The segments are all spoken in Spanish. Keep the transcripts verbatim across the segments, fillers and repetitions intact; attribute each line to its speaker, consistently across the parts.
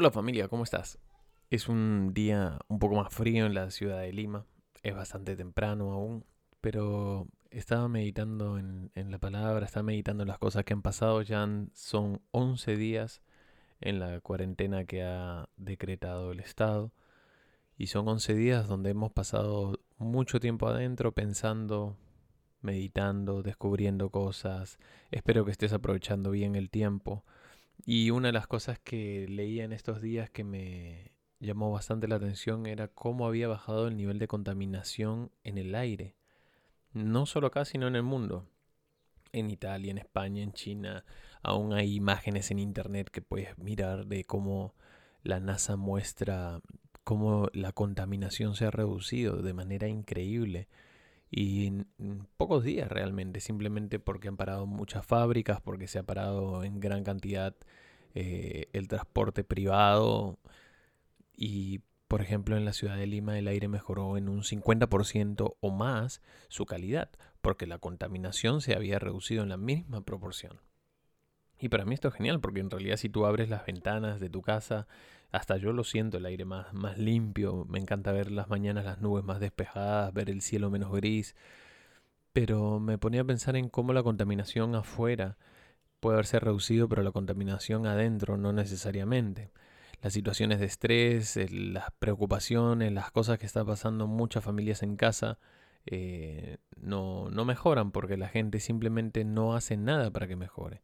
Speaker 1: Hola familia, ¿cómo estás? Es un día un poco más frío en la ciudad de Lima. Es bastante temprano aún, pero estaba meditando en, en la palabra, estaba meditando en las cosas que han pasado. Ya han- son once días en la cuarentena que ha decretado el Estado. Y son once días donde hemos pasado mucho tiempo adentro pensando, meditando, descubriendo cosas. Espero que estés aprovechando bien el tiempo. Y una de las cosas que leía en estos días que me llamó bastante la atención era cómo había bajado el nivel de contaminación en el aire. No solo acá, sino en el mundo. En Italia, en España, en China. Aún hay imágenes en internet que puedes mirar de cómo la NASA muestra cómo la contaminación se ha reducido de manera increíble. Y en en pocos días realmente, simplemente porque han parado muchas fábricas, porque se ha parado en gran cantidad eh, el transporte privado y, por ejemplo, en la ciudad de Lima el aire mejoró en un cincuenta por ciento o más su calidad, porque la contaminación se había reducido en la misma proporción. Y para mí esto es genial, porque en realidad si tú abres las ventanas de tu casa, hasta yo lo siento, el aire más, más limpio, me encanta ver las mañanas las nubes más despejadas, ver el cielo menos gris, pero me ponía a pensar en cómo la contaminación afuera puede haberse reducido, pero la contaminación adentro no necesariamente. Las situaciones de estrés, el- las preocupaciones, las cosas que están pasando muchas familias en casa eh, no, no mejoran porque la gente simplemente no hace nada para que mejore.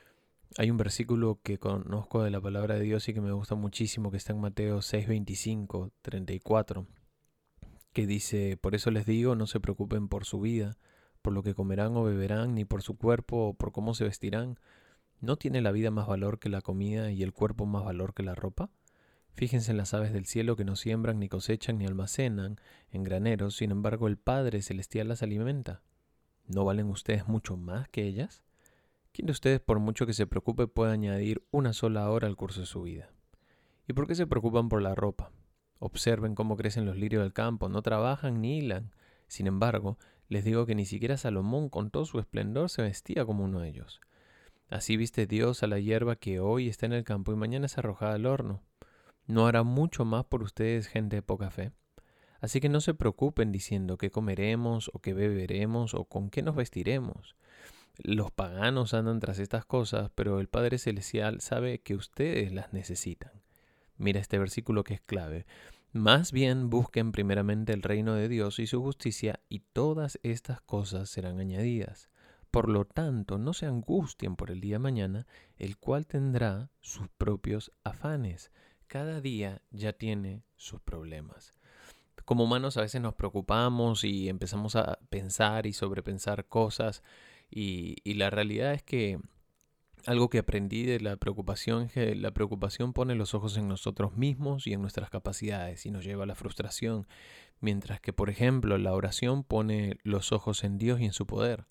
Speaker 1: Hay un versículo que conozco de la palabra de Dios y que me gusta muchísimo, que está en Mateo seis veinticinco treinta y cuatro, que dice: por eso les digo, no se preocupen por su vida, por lo que comerán o beberán, ni por su cuerpo o por cómo se vestirán. ¿No tiene la vida más valor que la comida y el cuerpo más valor que la ropa? Fíjense en las aves del cielo, que no siembran, ni cosechan, ni almacenan en graneros, sin embargo el Padre Celestial las alimenta. ¿No valen ustedes mucho más que ellas? ¿Quién de ustedes, por mucho que se preocupe, puede añadir una sola hora al curso de su vida? ¿Y por qué se preocupan por la ropa? Observen cómo crecen los lirios del campo, no trabajan ni hilan. Sin embargo, les digo que ni siquiera Salomón con todo su esplendor se vestía como uno de ellos. Así viste Dios a la hierba que hoy está en el campo y mañana es arrojada al horno. ¿No hará mucho más por ustedes, gente de poca fe? Así que no se preocupen diciendo qué comeremos o qué beberemos o con qué nos vestiremos. Los paganos andan tras estas cosas, pero el Padre Celestial sabe que ustedes las necesitan. Mira este versículo que es clave. Más bien busquen primeramente el reino de Dios y su justicia, y todas estas cosas serán añadidas. Por lo tanto, no se angustien por el día de mañana, el cual tendrá sus propios afanes. Cada día ya tiene sus problemas. Como humanos a veces nos preocupamos y empezamos a pensar y sobrepensar cosas, y, y la realidad es que algo que aprendí de la preocupación es que la preocupación pone los ojos en nosotros mismos y en nuestras capacidades y nos lleva a la frustración, mientras que, por ejemplo, la oración pone los ojos en Dios y en su poder.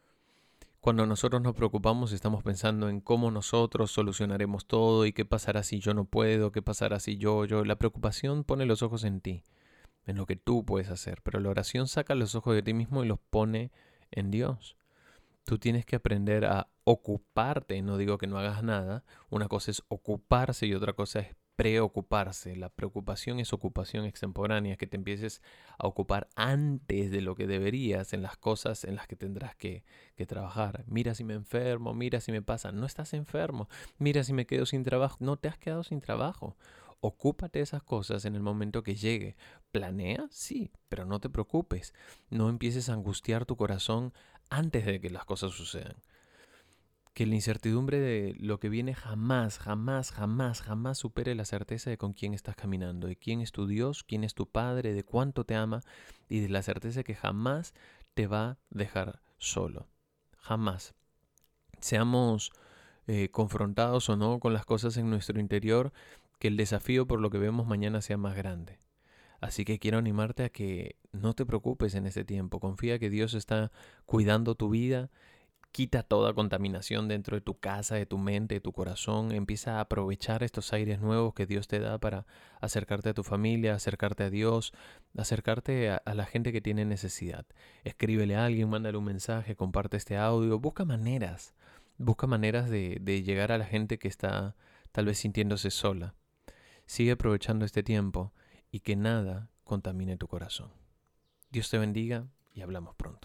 Speaker 1: Cuando nosotros nos preocupamos estamos pensando en cómo nosotros solucionaremos todo y qué pasará si yo no puedo, qué pasará si yo, yo. La preocupación pone los ojos en ti, en lo que tú puedes hacer, pero la oración saca los ojos de ti mismo y los pone en Dios. Tú tienes que aprender a ocuparte, no digo que no hagas nada, una cosa es ocuparse y otra cosa es preocuparse. La preocupación es ocupación extemporánea, que te empieces a ocupar antes de lo que deberías en las cosas en las que tendrás que, que trabajar. Mira si me enfermo, mira si me pasa, no estás enfermo, mira si me quedo sin trabajo, no te has quedado sin trabajo. Ocúpate de esas cosas en el momento que llegue. ¿Planea? Sí, pero no te preocupes. No empieces a angustiar tu corazón antes de que las cosas sucedan. Que la incertidumbre de lo que viene jamás, jamás, jamás, jamás supere la certeza de con quién estás caminando, de quién es tu Dios, quién es tu Padre, de cuánto te ama y de la certeza de que jamás te va a dejar solo. Jamás. Seamos eh, confrontados o no con las cosas en nuestro interior, que el desafío por lo que vemos mañana sea más grande. Así que quiero animarte a que no te preocupes en este tiempo. Confía que Dios está cuidando tu vida. Quita toda contaminación dentro de tu casa, de tu mente, de tu corazón. Empieza a aprovechar estos aires nuevos que Dios te da para acercarte a tu familia, acercarte a Dios, acercarte a, a la gente que tiene necesidad. Escríbele a alguien, mándale un mensaje, comparte este audio. Busca maneras. Busca maneras de, de llegar a la gente que está tal vez sintiéndose sola. Sigue aprovechando este tiempo y que nada contamine tu corazón. Dios te bendiga y hablamos pronto.